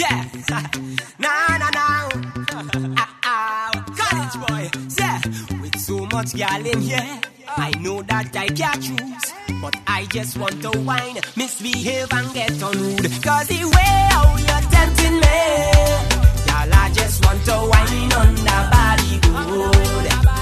Yeah. Nah. College boy. Yeah. With so much gal in here, I know that I can't choose. But I just want to whine, misbehave and get on rude. Cause the way how you're tempting me, y'all, I just want to whine on the body good.